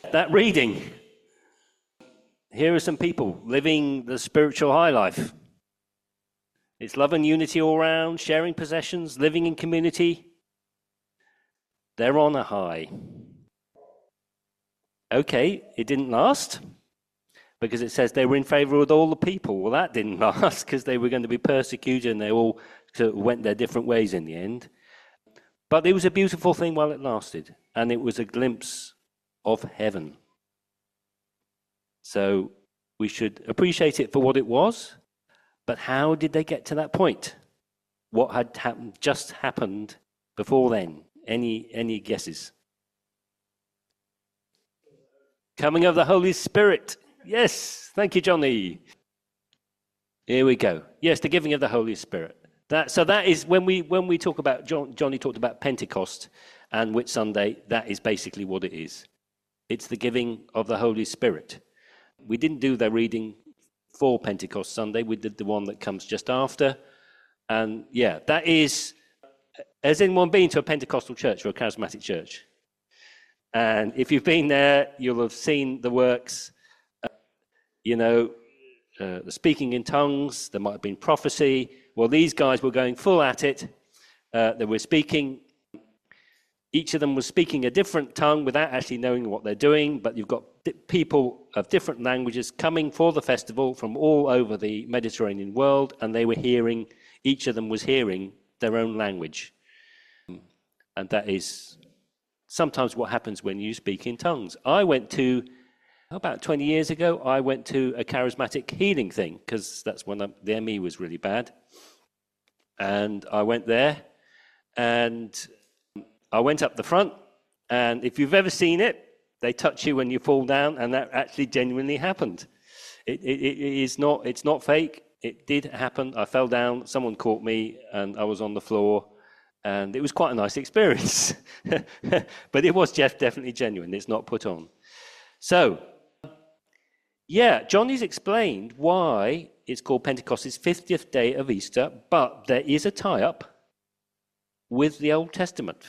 That reading. Here are some people living the spiritual high life. It's love and unity all round, sharing possessions, living in community. They're on a high. Okay, it didn't last because it says they were in favor with all the people. Well, that didn't last because they were going to be persecuted and they all sort of went their different ways in the end. But it was a beautiful thing while it lasted, and it was a glimpse of heaven. So we should appreciate it for what it was, but how did they get to that point? What had just happened before then? Any guesses? Coming of the Holy Spirit. Yes, thank you, Johnny. Here we go. Yes, the giving of the Holy Spirit. That is when we talk about, Johnny talked about Pentecost and Whit Sunday, that is basically what it is. It's the giving of the Holy Spirit. We didn't do the reading for Pentecost Sunday. We did the one that comes just after. And yeah, that is, has anyone been to a Pentecostal church or a charismatic church? And if you've been there, you'll have seen the works, the speaking in tongues, there might have been prophecy. Well, these guys were going full at it. They were speaking. Each of them was speaking a different tongue without actually knowing what they're doing, but you've got people of different languages coming for the festival from all over the Mediterranean world, and they were hearing, each of them was hearing their own language. And that is sometimes what happens when you speak in tongues. About 20 years ago, I went to a charismatic healing thing, because that's when the ME was really bad. And I went there, and I went up the front, and if you've ever seen it, they touch you when you fall down, and that actually genuinely happened. It's not fake. It did happen. I fell down, someone caught me, and I was on the floor, and it was quite a nice experience. But it was definitely genuine. It's not put on. So, yeah, Johnny's explained why it's called Pentecost's 50th day of Easter, but there is a tie-up with the Old Testament.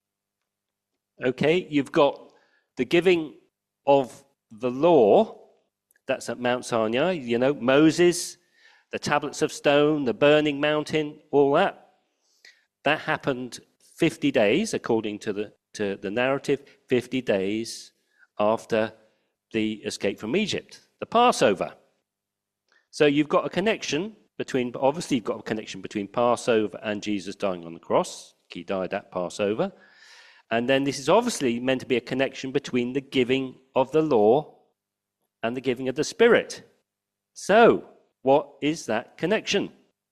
Okay, you've got the giving of the law, that's at Mount Sinai, Moses, the tablets of stone, the burning mountain, all that. That happened 50 days, according to the narrative, 50 days after the escape from Egypt, the Passover. So you've got a connection between Passover and Jesus dying on the cross. He died at Passover. And then this is obviously meant to be a connection between the giving of the law and the giving of the Spirit. So, what is that connection?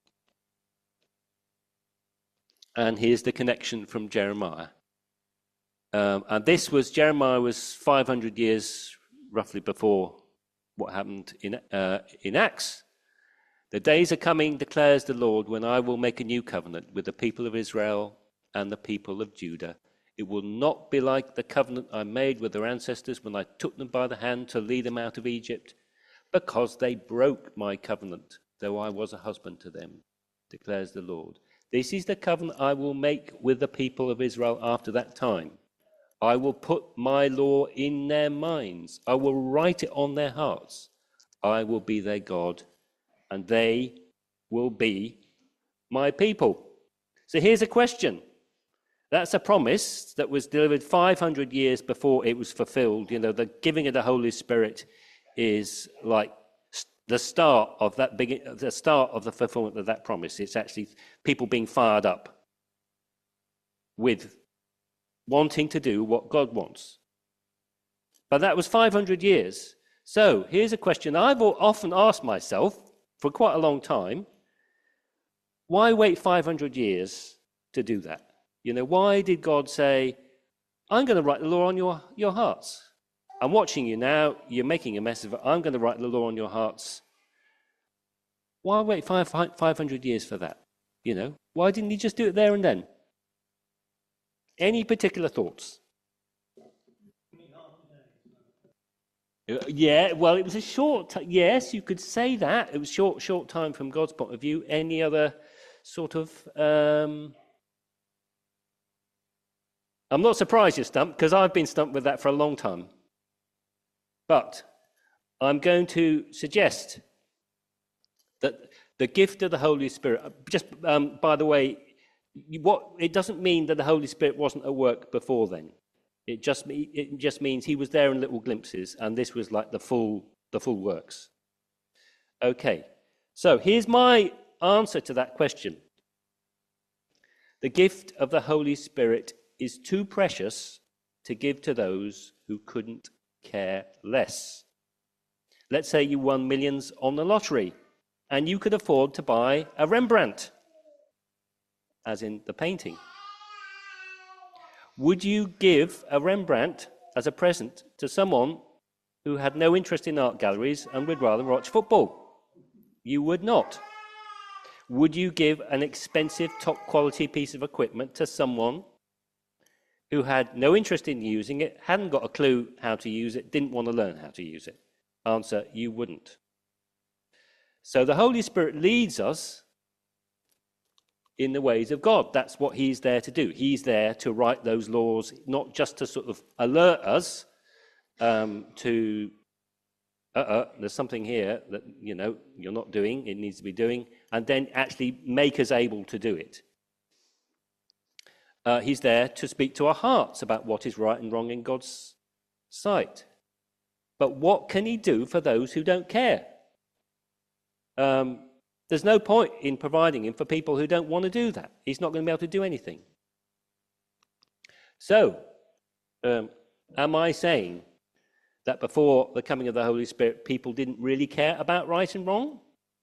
And here's the connection from Jeremiah. And Jeremiah was 500 years roughly before what happened in Acts. The days are coming, declares the Lord, when I will make a new covenant with the people of Israel and the people of Judah. It will not be like the covenant I made with their ancestors when I took them by the hand to lead them out of Egypt, because they broke my covenant, though I was a husband to them, declares the Lord. This is the covenant I will make with the people of Israel after that time. I will put my law in their minds. I will write it on their hearts. I will be their God, and they will be my people. So here's a question. That's a promise that was delivered 500 years before it was fulfilled. The giving of the Holy Spirit is like the start of the fulfillment of that promise. It's actually people being fired up with wanting to do what God wants. But that was 500 years. So here's a question I've often asked myself for quite a long time. Why wait 500 years to do that? Why did God say, I'm going to write the law on your hearts? I'm watching you now. You're making a mess of it. I'm going to write the law on your hearts. Why wait 500 years for that? Why didn't he just do it there and then? Any particular thoughts? Yeah, well, it was a short yes, you could say that. It was short time from God's point of view. Any other sort of... I'm not surprised you're stumped, because I've been stumped with that for a long time. But I'm going to suggest that the gift of the Holy Spirit, just by the way, it doesn't mean that the Holy Spirit wasn't at work before then. It just means he was there in little glimpses, and this was like the full works. Okay, so here's my answer to that question. The gift of the Holy Spirit is too precious to give to those who couldn't care less. Let's say you won millions on the lottery, and you could afford to buy a Rembrandt, as in the painting. Would you give a Rembrandt as a present to someone who had no interest in art galleries and would rather watch football? You would not. Would you give an expensive, top-quality piece of equipment to someone who had no interest in using it, hadn't got a clue how to use it, didn't want to learn how to use it? Answer, you wouldn't. So the Holy Spirit leads us in the ways of God. That's what he's there to do. He's there to write those laws, not just to sort of alert us to, there's something here that, you're not doing, it needs to be doing, and then actually make us able to do it. He's there to speak to our hearts about what is right and wrong in God's sight. But what can he do for those who don't care? There's no point in providing him for people who don't want to do that. He's not going to be able to do anything. So, am I saying that before the coming of the Holy Spirit, people didn't really care about right and wrong?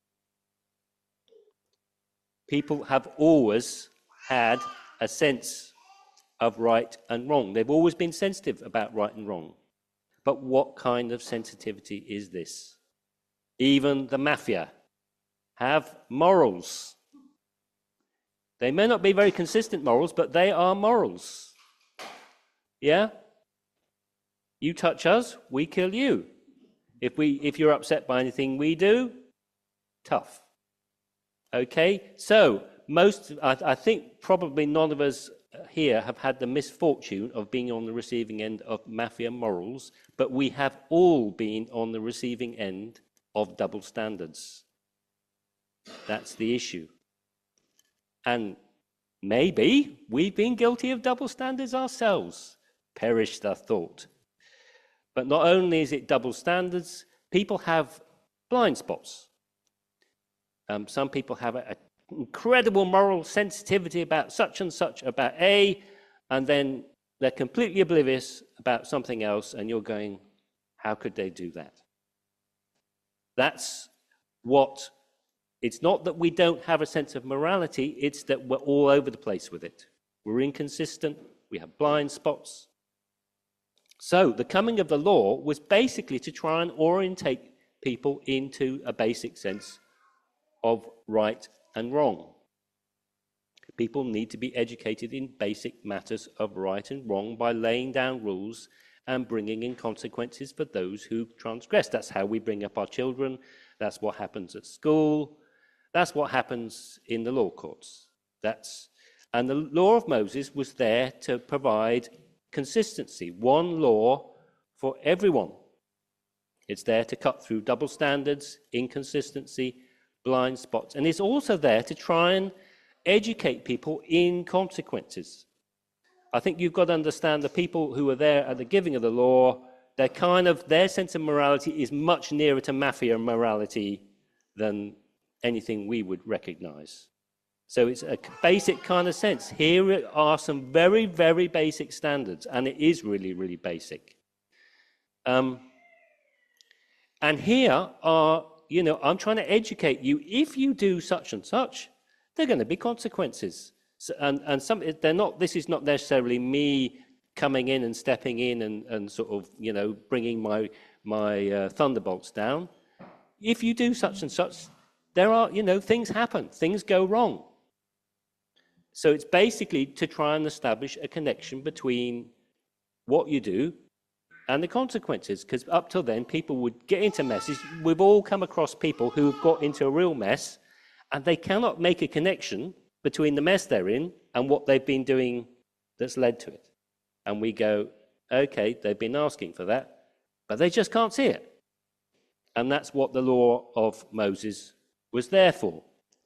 People have always had a sense of right and wrong. They've always been sensitive about right and wrong. But what kind of sensitivity is this? Even the mafia have morals. They may not be very consistent morals, but they are morals. Yeah? You touch us, we kill you. If you're upset by anything we do, tough. Okay? So, I think probably none of us here have had the misfortune of being on the receiving end of mafia morals, but we have all been on the receiving end of double standards. That's the issue. And maybe we've been guilty of double standards ourselves. Perish the thought. But not only is it double standards, people have blind spots. Some people have an incredible moral sensitivity about such and such, about A, and then they're completely oblivious about something else, and you're going, how could they do that? That's what, it's not that we don't have a sense of morality, it's that we're all over the place with it. We're inconsistent, we have blind spots. So the coming of the law was basically to try and orientate people into a basic sense of right and wrong. People need to be educated in basic matters of right and wrong by laying down rules and bringing in consequences for those who transgress. That's how we bring up our children. That's what happens at school. That's what happens in the law courts. And the law of Moses was there to provide consistency, one law for everyone. It's there to cut through double standards, inconsistency, blind spots, and it's also there to try and educate people in consequences. I think you've got to understand the people who are there at the giving of the law, their sense of morality is much nearer to mafia morality than anything we would recognize. So it's a basic kind of sense. Here are some very, very basic standards, and it is really, really basic. And here are, I'm trying to educate you. If you do such and such, there are going to be consequences. So, and some, they're not. This is not necessarily me coming in and stepping in and sort of, bringing my thunderbolts down. If you do such and such, there are, things happen. Things go wrong. So it's basically to try and establish a connection between what you do and the consequences, because up till then, people would get into messes. We've all come across people who have got into a real mess, and they cannot make a connection between the mess they're in and what they've been doing that's led to it. And we go, okay, they've been asking for that. but they just can't see it. And that's what the law of Moses was there for.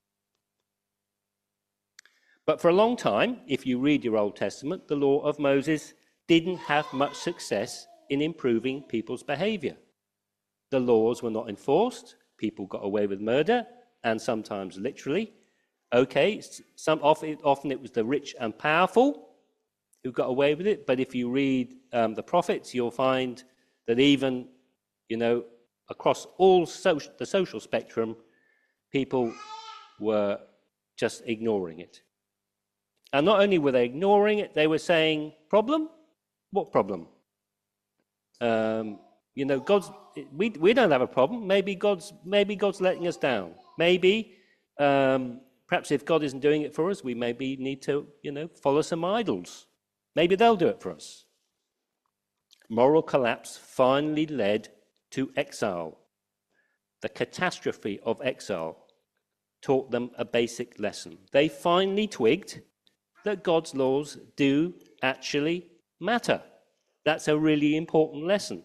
But for a long time, if you read your Old Testament, the law of Moses didn't have much success in improving people's behavior. The laws were not enforced, people got away with murder, and sometimes literally. Okay, often it was the rich and powerful who got away with it, but if you read the prophets, you'll find that even, across all the social spectrum, people were just ignoring it. And not only were they ignoring it, they were saying, problem? What problem? We don't have a problem. Maybe God's letting us down. Maybe, perhaps if God isn't doing it for us, we maybe need to, follow some idols. Maybe they'll do it for us. Moral collapse finally led to exile. The catastrophe of exile taught them a basic lesson. They finally twigged that God's laws do actually matter. That's a really important lesson.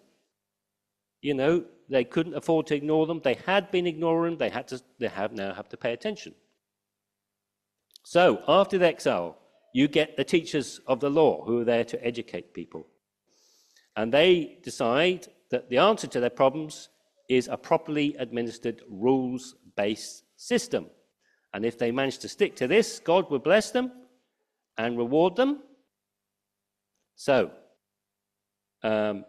They couldn't afford to ignore them. They had been ignoring them. They now have to pay attention. So after the exile, you get the teachers of the law who are there to educate people. And they decide that the answer to their problems is a properly administered rules-based system. And if they manage to stick to this, God will bless them and reward them. So, they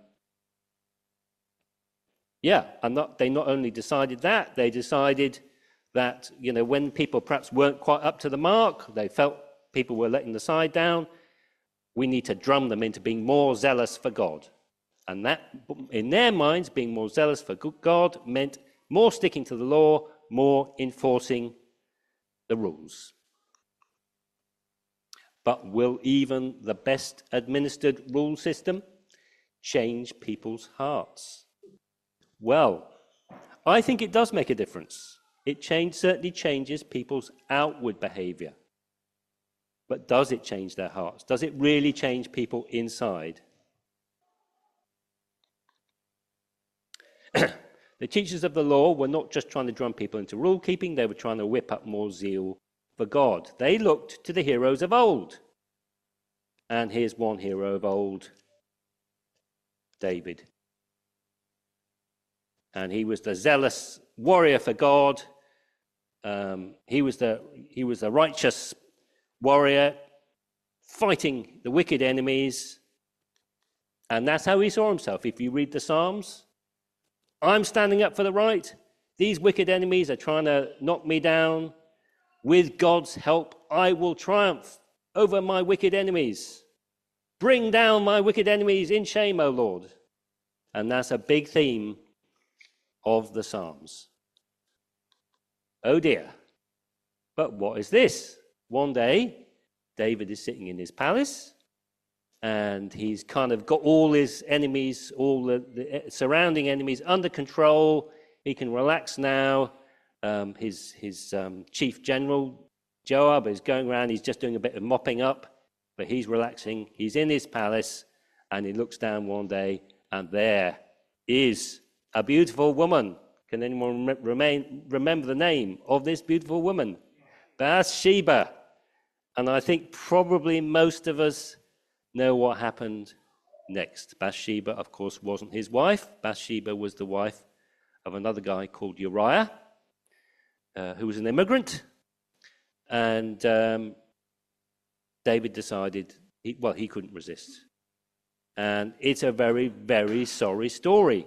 not only decided that, they decided that, when people perhaps weren't quite up to the mark, they felt people were letting the side down, we need to drum them into being more zealous for God. And that, in their minds, being more zealous for God meant more sticking to the law, more enforcing the rules. But will even the best administered rule system change people's hearts? Well, I think it does make a difference. It certainly changes people's outward behavior. But does it change their hearts? Does it really change people inside? The teachers of the law were not just trying to drum people into rule keeping, they were trying to whip up more zeal for God. They looked to the heroes of old. And here's one hero of old, David. And he was the zealous warrior for God. He was the righteous warrior fighting the wicked enemies. And that's how he saw himself. If you read the Psalms, I'm standing up for the right. These wicked enemies are trying to knock me down. With God's help, I will triumph over my wicked enemies. Bring down my wicked enemies in shame, O Lord. And that's a big theme of the Psalms. Oh dear. But what is this? One day, David is sitting in his palace, and he's kind of got all his enemies, all the surrounding enemies under control. He can relax now. His chief general, Joab, is going around. He's just doing a bit of mopping up, but he's relaxing. He's in his palace, and he looks down one day, and there is a beautiful woman. Can anyone remember the name of this beautiful woman? Bathsheba. And I think probably most of us know what happened next. Bathsheba, of course, wasn't his wife. Bathsheba was the wife of another guy called Uriah, who was an immigrant. And David decided, he couldn't resist. And it's a very, very sorry story.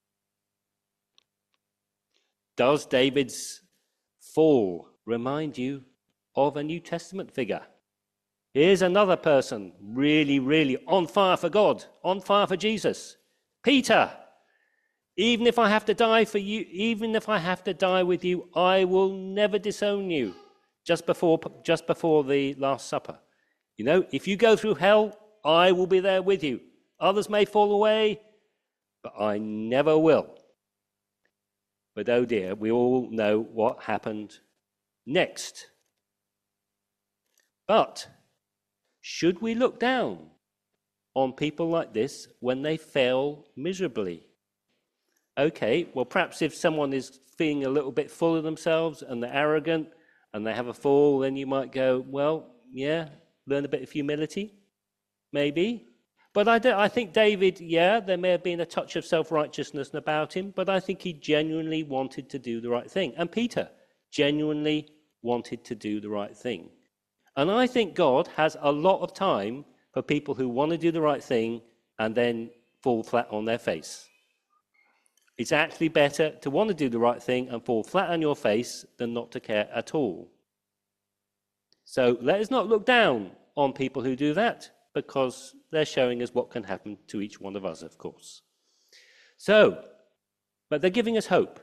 Does David's fall remind you of a New Testament figure? Here's another person really, really on fire for God, on fire for Jesus. Peter. Even if I have to die for you, even if I have to die with you, I will never disown you. Just before the Last Supper. If you go through hell, I will be there with you. Others may fall away, but I never will. But oh dear, we all know what happened next. But should we look down on people like this when they fail miserably? Okay, well, perhaps if someone is feeling a little bit full of themselves and they're arrogant and they have a fall, then you might go, well, yeah, learn a bit of humility, maybe. But I think David, yeah, there may have been a touch of self-righteousness about him, but I think he genuinely wanted to do the right thing. And Peter genuinely wanted to do the right thing. And I think God has a lot of time for people who want to do the right thing and then fall flat on their face. It's actually better to want to do the right thing and fall flat on your face than not to care at all. So let us not look down on people who do that, because they're showing us what can happen to each one of us, of course. So, but they're giving us hope.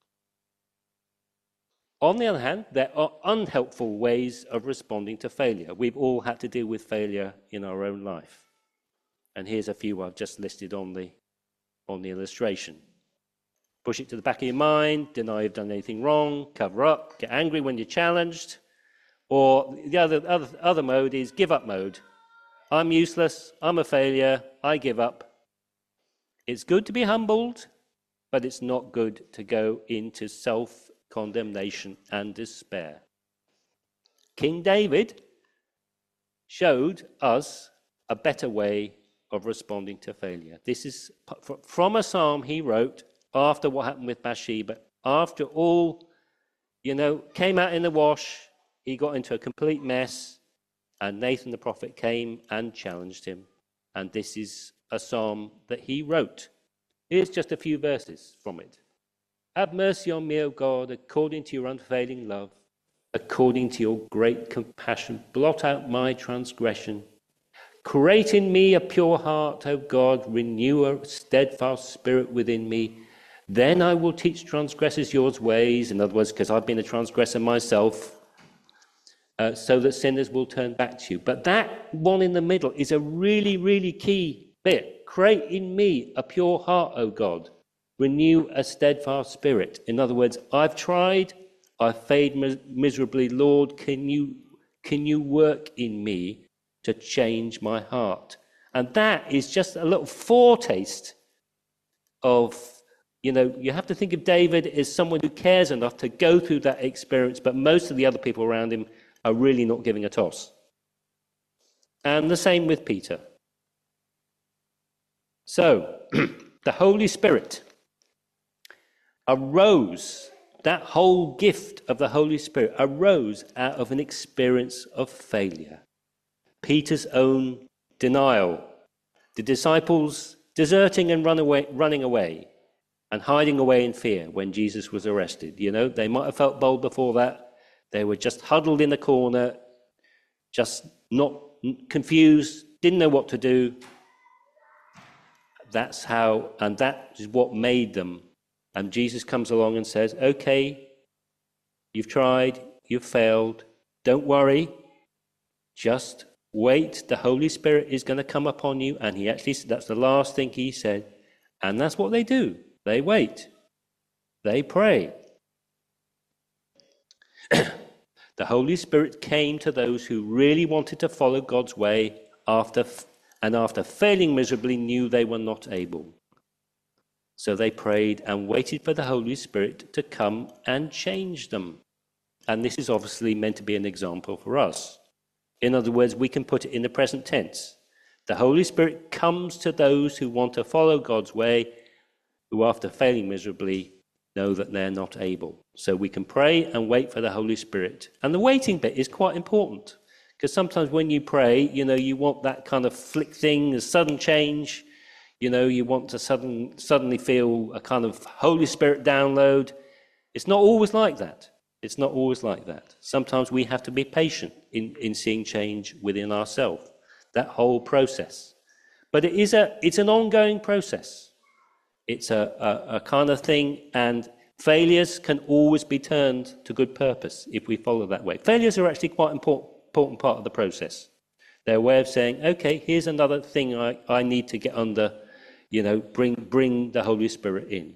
On the other hand, there are unhelpful ways of responding to failure. We've all had to deal with failure in our own life. And here's a few I've just listed on the illustration. Push it to the back of your mind, deny you've done anything wrong, cover up, get angry when you're challenged. Or the other mode is give up mode. I'm useless, I'm a failure, I give up. It's good to be humbled, but it's not good to go into self-condemnation and despair. King David showed us a better way of responding to failure. This is from a psalm he wrote after what happened with Bathsheba. After all, came out in the wash, he got into a complete mess, and Nathan the prophet came and challenged him. And this is a psalm that he wrote. Here's just a few verses from it. Have mercy on me, O God, according to your unfailing love, according to your great compassion. Blot out my transgression. Create in me a pure heart, O God. Renew a steadfast spirit within me. Then I will teach transgressors your ways. In other words, because I've been a transgressor myself. So that sinners will turn back to you. But that one in the middle is a really, really key bit. Create in me a pure heart, O God. Renew a steadfast spirit. In other words, I've tried, I've failed miserably. Lord, can you work in me to change my heart? And that is just a little foretaste of, you have to think of David as someone who cares enough to go through that experience, but most of the other people around him are really not giving a toss. And the same with Peter. So, the Holy Spirit arose, that whole gift of the Holy Spirit arose out of an experience of failure. Peter's own denial, the disciples deserting and running away and hiding away in fear when Jesus was arrested. They might have felt bold before that. They were just huddled in the corner, just not confused, didn't know what to do. That's how, and that is what made them. And Jesus comes along and says, okay, you've tried, you've failed, don't worry, just wait, the Holy Spirit is going to come upon you. And he actually, that's the last thing he said. And that's what they do. They wait. They pray. The Holy Spirit came to those who really wanted to follow God's way after failing miserably knew they were not able. So they prayed and waited for the Holy Spirit to come and change them. And this is obviously meant to be an example for us. In other words, we can put it in the present tense. The Holy Spirit comes to those who want to follow God's way, who after failing miserably know that they're not able. So we can pray and wait for the Holy Spirit. And the waiting bit is quite important, because sometimes when you pray, you want that kind of flick thing, a sudden change. You want to suddenly feel a kind of Holy Spirit download. It's not always like that. It's not always like that. Sometimes we have to be patient in seeing change within ourselves, that whole process. But it's an ongoing process. It's a kind of thing, and failures can always be turned to good purpose if we follow that way. Failures are actually quite important part of the process. They're a way of saying, okay, here's another thing I need to get under, bring the Holy Spirit in.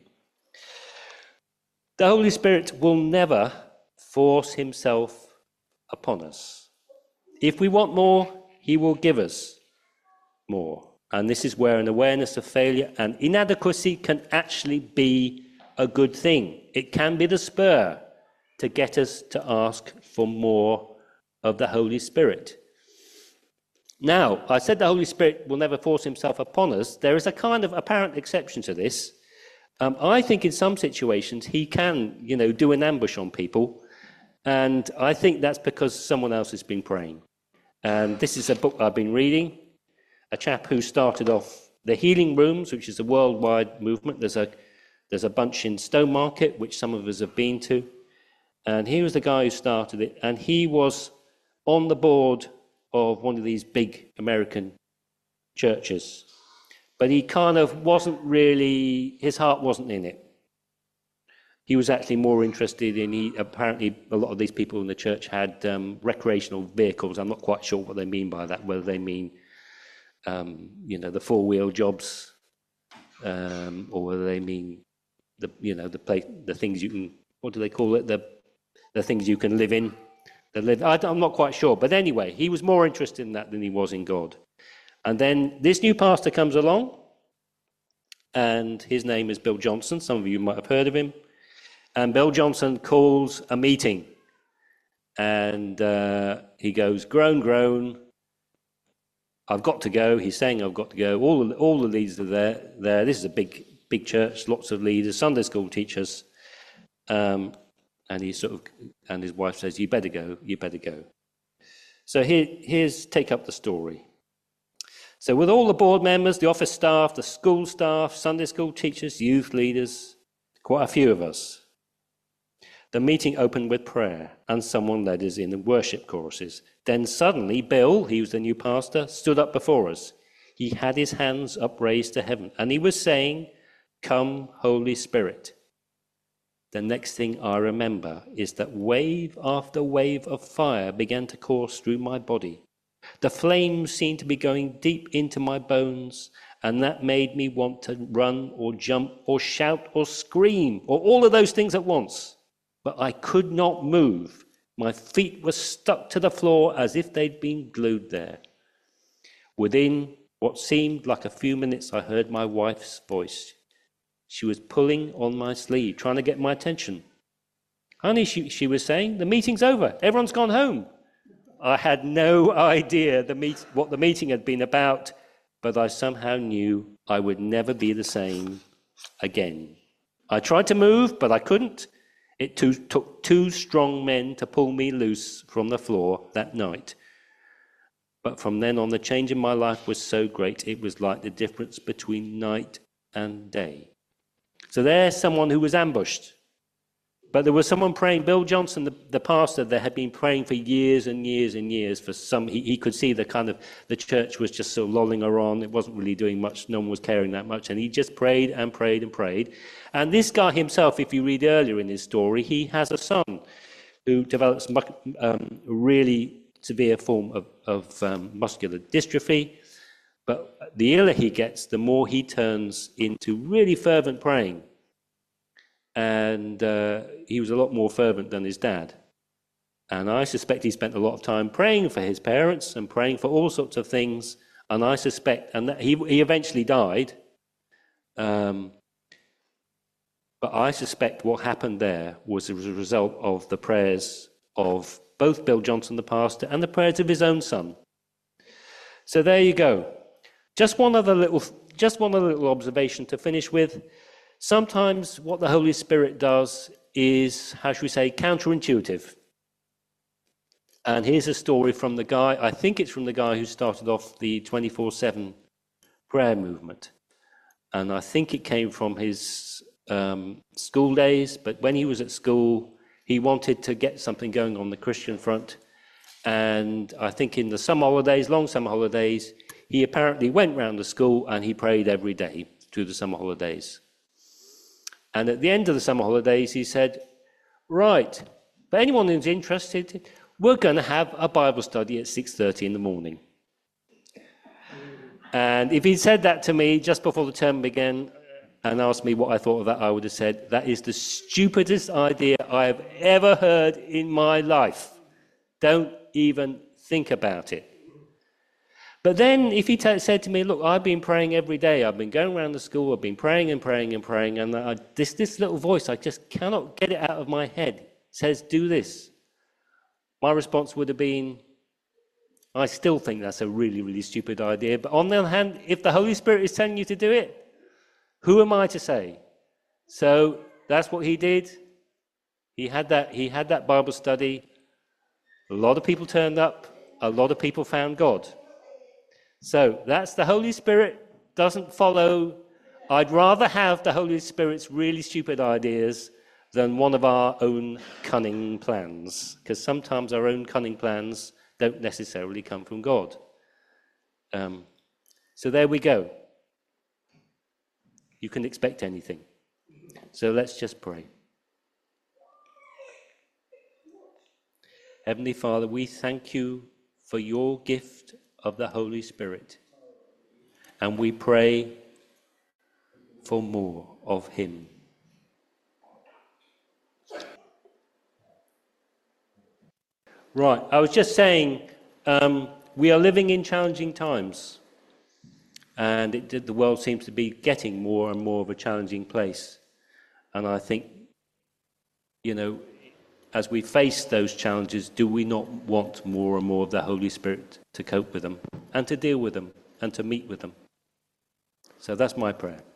The Holy Spirit will never force himself upon us. If we want more, he will give us more. And this is where an awareness of failure and inadequacy can actually be a good thing. It can be the spur to get us to ask for more of the Holy Spirit. Now, I said the Holy Spirit will never force himself upon us. There is a kind of apparent exception to this. I think in some situations he can, do an ambush on people. And I think that's because someone else has been praying. And this is a book I've been reading. A chap who started off the Healing Rooms, which is a worldwide movement. There's a bunch in Stowmarket, which some of us have been to. And he was the guy who started it. And he was on the board of one of these big American churches. But he kind of wasn't really, his heart wasn't in it. He was actually more interested in, apparently a lot of these people in the church had recreational vehicles. I'm not quite sure what they mean by that, whether they mean, the four-wheel jobs, or whether they mean the things you can, what do they call it? The things you can live in. I'm not quite sure. But anyway, he was more interested in that than he was in God. And then this new pastor comes along, and his name is Bill Johnson. Some of you might have heard of him. And Bill Johnson calls a meeting. And he goes, groan. I've got to go. He's saying, I've got to go. All the leaders are there. This is a big church, lots of leaders, Sunday school teachers. And and his wife says, you better go. So here's take up the story. So with all the board members, the office staff, the school staff, Sunday school teachers, youth leaders, quite a few of us, the meeting opened with prayer, and someone led us in the worship choruses. Then suddenly Bill, he was the new pastor, stood up before us. He had his hands upraised to heaven, and he was saying, "Come, Holy Spirit." The next thing I remember is that wave after wave of fire began to course through my body. The flames seemed to be going deep into my bones, and that made me want to run or jump or shout or scream or all of those things at once. But I could not move. My feet were stuck to the floor as if they'd been glued there. Within what seemed like a few minutes, I heard my wife's voice. She was pulling on my sleeve, trying to get my attention. Honey, she was saying, the meeting's over. Everyone's gone home. I had no idea what the meeting had been about, but I somehow knew I would never be the same again. I tried to move, but I couldn't. It took two strong men to pull me loose from the floor that night. But from then on, the change in my life was so great, it was like the difference between night and day. So there's someone who was ambushed. But there was someone praying. Bill Johnson, the pastor, that had been praying for years and years and years for some. He could see the church was just sort of lolling on. It wasn't really doing much. No one was caring that much. And he just prayed and prayed and prayed. And this guy himself, if you read earlier in his story, he has a son who develops really severe form of muscular dystrophy. But the iller he gets, the more he turns into really fervent praying. And he was a lot more fervent than his dad. And I suspect he spent a lot of time praying for his parents and praying for all sorts of things. And I suspect, and that he eventually died. But I suspect what happened there was as a result of the prayers of both Bill Johnson, the pastor, and the prayers of his own son. So there you go. Just one other little observation to finish with. Sometimes what the Holy Spirit does is, how should we say, counterintuitive. And here's a story from the guy, I think it's from the guy who started off the 24/7 prayer movement. And I think it came from his school days, but when he was at school, he wanted to get something going on the Christian front. And I think in the summer holidays, long summer holidays, he apparently went round the school and he prayed every day through the summer holidays. And at the end of the summer holidays, he said, right, for anyone who's interested, we're going to have a Bible study at 6:30 in the morning. And if he'd said that to me just before the term began and asked me what I thought of that, I would have said, that is the stupidest idea I have ever heard in my life. Don't even think about it. But then if he said to me, look, I've been praying every day, I've been going around the school, I've been praying and praying and praying, and this little voice, I just cannot get it out of my head, says, do this. My response would have been, I still think that's a really, really stupid idea. But on the other hand, if the Holy Spirit is telling you to do it, who am I to say? So that's what he did. He had that Bible study. A lot of people turned up. A lot of people found God. So that's the Holy Spirit doesn't follow. I'd rather have the Holy Spirit's really stupid ideas than one of our own cunning plans, because sometimes our own cunning plans don't necessarily come from God. So there we go. You can expect anything. So let's just pray. Heavenly Father, we thank you for your gift of the Holy Spirit. And we pray for more of him. Right, I was just saying, we are living in challenging times. And the world seems to be getting more and more of a challenging place. And I think, as we face those challenges, do we not want more and more of the Holy Spirit to cope with them and to deal with them and to meet with them? So that's my prayer.